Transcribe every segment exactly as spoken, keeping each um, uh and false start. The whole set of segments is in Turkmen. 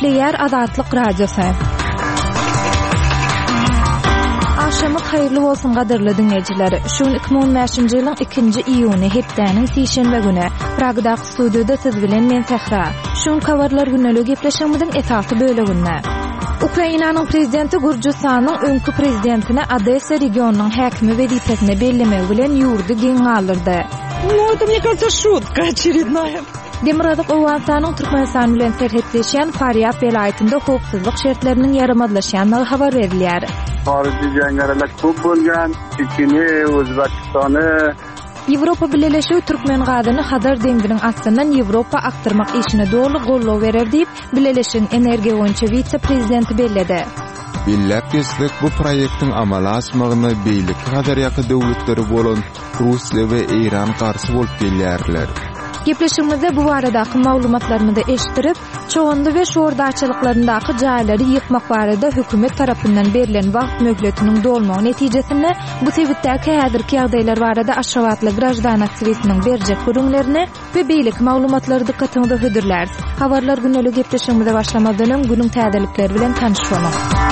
Nükleer Azatlyk Radiosu. Aşamyk hayrly bolsun gadyrly dinleyijiler. Şu iki bin on beşinji ýylyň ikinji iýuny hepdäniň seşenbe güni Pragda studiyada siz bilen men Sehra. Şu kawarlar güneligi gepleşýärmiň etaty böleginde. Ukrainanyň prezidenti Gürjistanyň öňkü prezidentine Odessa regionunyň häkimi wezipesine bellemek bilen ýurdy geň alyrdy. Ну, это, мне кажется, шутка очередная. Demirazak Owasanyň Türkmenistan bilen serhetleşýän Faryab welaýatynda howpsuzlyk şertleriniň ýaramadlaşýanyny habar berilýär. Harici jangaralar köp bolgan, Çeçeni, Özbekistany. Ýewropa Birleşigi Türkmen gadyny Hazar deňdiniň astyndan Ýewropa aktyrmak işine dogry gollaw berer diýip Birleşigiň energiýa boýunça vitse-prezidenti belledi. Billep geçdik bu proýektiň amala asmagyna beýlik kadar ýaky döwletleri bolan Russiýa we Iran garşy bolup gelýärler. Gepleşigimizde bu baradaky maglumatlarymyzy eşitirip, çoğundy we şoğurdaçylyklaryndaki jaýlary ýykmak barada hökümet tarapyndan berilen wagt möhletiniň dolmagy netijesinde bu sebäpdäki häzirki ýagdaýlar barada aşgabatly grajdan aktivistiniň berjek görüňlerini we beýlik maglumatlary dikkatiňizde hödürler. Habarlar güneligi gepleşigimize başlamadan öň günüň täzelikleri bilen tanışmalyk.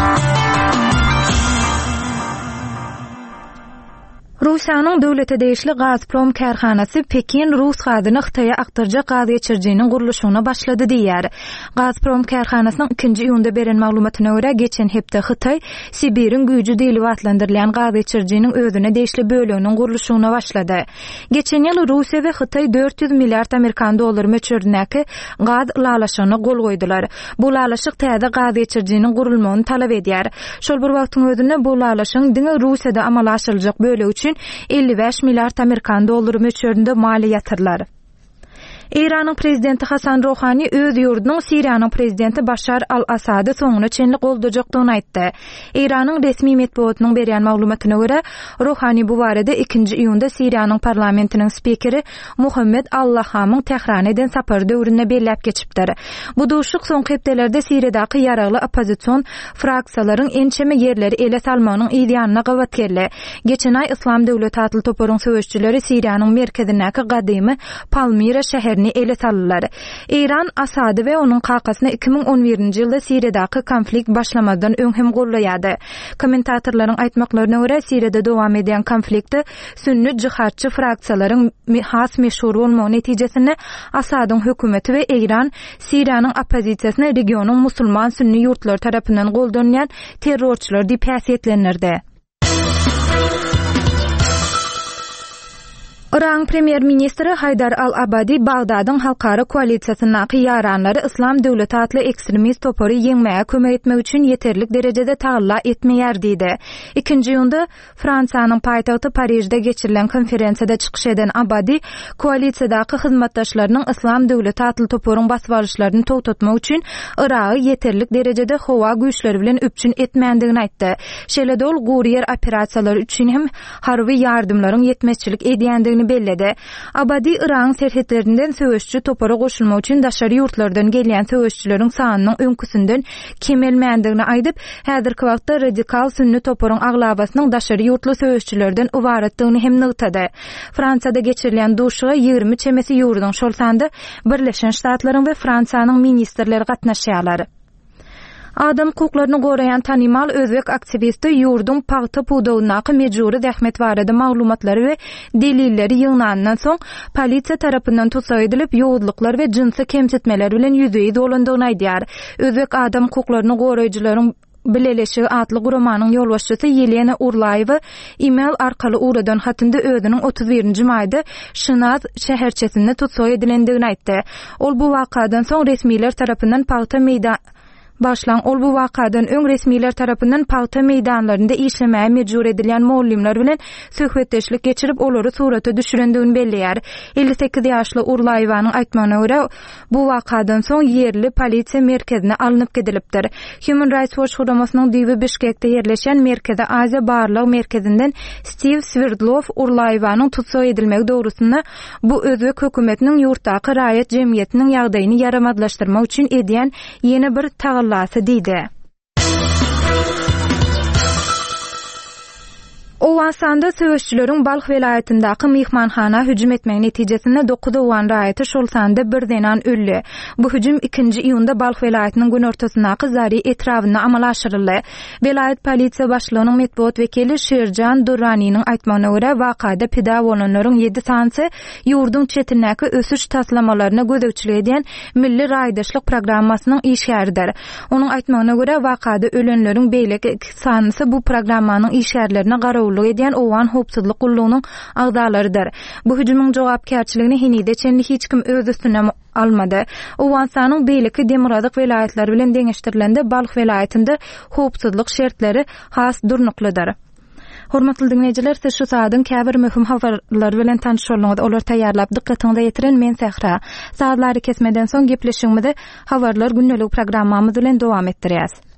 Russiýanyň döwlete değişli Gazprom karhanasy Pekin Rus gadyny Xitaýa aktyrjak gaz geçirjiginiň guruluşyna başlady diýär. Gazprom karhanasynyň ikinji ýylda beren maglumatyna görä geçen hepde Xitaý Sibiriň güýji diýilip atlandyrylýan gaz geçirjiginiň özüne değişli bölüginiň guruluşyna başlady. Geçen ýyl Russiýa we Xitaý dört yüz milliard Amerikan dollary möçürdäki gaz lalaşygyna gol goýdular. Bu lalaşyk täze gaz geçirjiginiň gurulmagyny talap edýär. Şol bir wagtyň özünde bu lalaşygyň diňe Russiýada amala aşyryljak bölegi üçin elli beş milliard Amerikan dollary möçürinde mali ýatyrlar. İran'ın prezidenti Hasan Rouhani öz ýurdunyň Siriýanyň prezidenti Başar al-Asady soňuna çenli goldurjakdygyny aýtdy. İran'ın resmi medeniýetiniň berýän maglumatyna görä, Rouhani bu barada ikinji iýunda Siriýanyň parlamentiniň spikeri Muhammed Allahamyň Tehran eden sapar döwrüne bellep geçipdir. Bu duşuk soňky hepdelerde Siriýadaky ýaragly opozisiýon fraksiyalaryň ençeme ýerleri ele salmagynyň ideýanyna gawat geldi. Geçen ay İslam Döwleti atly toparyň söwüşçüleri Siriýanyň merkezindäki gadymy Palmira şäherini ele saldylar. İran Asady we onuň kakasyny iki bin on birinji ýylda Siriýadaky konflikt başlamadan öňhem gollaýady. Kommentatorlaryň aýtmaklaryna görä Siriýada dowam eden konfliktde sünni jihatçy fraksiyalaryň has meşhur bolmagy netijesinde Asadyň hökümeti we İran Siriýanyň opozisiýasyny regionyň musulman sünni ýurtlary tarapyndan goldanýan terrorçylar diýip häsiýetlendirdi. Iran Premier Ministri Haydar al-Abadi Bagdadyň halkara koalisiýasynyň ýaranlary İslam Döwleti atly ekstremist topary ýeňmäge kömek etmek üçin ýeterlik derejede taýla etmeýär diýdi. İkinji ýunda Fransanyň paýtagty Parijde geçirilen konferensiýada çykyş eden Abadi koalisiýadaky hyzmatdaşlarynyň İslam Döwleti atly toparyň basbaryşlaryny togtatmak üçin Iragy ýeterlik derejede howa güýçleri bilen öpçün etmändigini aýtdy. Şeýle ol guriyer operasiýalary üçin hem harby ýardymlaryň ýetmezçilik edýändigini belledi. Abadi Iran serhetlerinden söwüşçü topara goşulmak üçin daşary ýurtlardan gelýän söwüşçüleriň sanynyň öňküsünden kemelmändigini aýdyp, häzirki wagtda radikal sünni toparyň aglabasynyň daşary ýurtly söwüşçülerden ibaretdigini hem nygtady. Fransiyada geçirilen duşuga ýygrimi çemesi ýurduň şol sanda Birleşen Ştatlaryň we Fransiýanyň ministrleri gatnaşýarlar. Adam hukuklaryny gorayan tanymal özbek aktivisti ýurdun paýta pudawynaky mejburi zähmet barada maglumatlary we delilleri ýygnandan soň polisiýa tarapyndan tutsak edilip ýowudlyklar we jinsy kemsitmeler bilen ýüzeye dolandygyny aýdýar. Özbek adam hukuklaryny goraýjylaryň Bileleşigi atly guramanyň ýolbaşçysy Yelena Urlaýewa email arkaly uradan hatynda özüniň otuz birinji maýda Şynaz şäherçesinde tutsak edilendigini aýtdy. Ol bu wakadan soň resmiler tarapyndan paýta meýdan Başlan ol bu wakadan öň resmiler tarapyndan paýta meýdanlarynda işlemäge mejbur edilýän muallimler bilen söhbetdeşlik geçirip olary surata düşürendigini bellýär. elli sekiz ýaşly Urlaýewanyň aýtmagyna görä, bu wakadan soň ýerli polisiýa merkezine alınıp gedilipdir. Human Rights Watch guramasynyň diýbi Bişkekde ýerleşen Merkezi Aziýa barlyk merkezinden Steve Sverdlov Urlaýewanyň tutsak edilmegi dogrusynda bu özbek hökümetiniň ýurtdaky raýat jemgyýetiniň ýagdaýyny ýaramadlaşdyrmak üçin edýän ýene bir taýdan diýdi. Owasanda söwüşçüleriň Balx welaýatyndaky mehmanhana hüjüm etmegi netijesinde dokuz owan raýaty şol sanda birdenan ölli. Bu hüjüm ikinji iýunda Balx welaýatynyň günortasyndaky Zari etrawyna amala aşyryldy. Welaýat polisiýa başlygynyň medeniýet wekili Şerjan Durranynyň aýtmagyna görä wakada pida bolanlaryň ýedi sansy ýurdun çetinäki ösüş taslamalaryna gödekçilik eden milli raýdaşlyk programmasynyň işgäridir. Onuň aýtmagyna görä wakada ölenleriň beýleki iki sansy bu programmanyň işgärlerine gara eden owan hopsuzlyk gullugynyň agdalarıdır. Bu hüjümüň jogapkärçiligini henide çenli hiç kim öz üstüne almady. Owansanyň beýleki demokratik welaýatlar bilen deňeşdirilende Balx welaýatynda hopsuzlyk şertleri has durnuklydyr. Hormatly dinleýijiler, siz şu saatyň käbir möhüm habarlar bilen tanışýarlyňyz. Olar taýýarlap dikkatiňize ýetiren men Sehra. Saatlary kesmeden soň gepleşigimizi habarlar günnelik programmamyz bilen dowam etdirýäs.